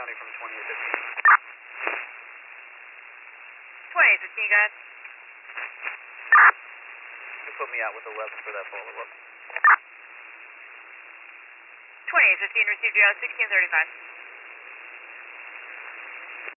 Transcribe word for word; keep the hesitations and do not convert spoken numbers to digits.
County from twenty-eight fifteen. twenty-eight fifteen, go ahead. You put me out with eleven for that follow-up. twenty-eight fifteen, received you out sixteen thirty-five.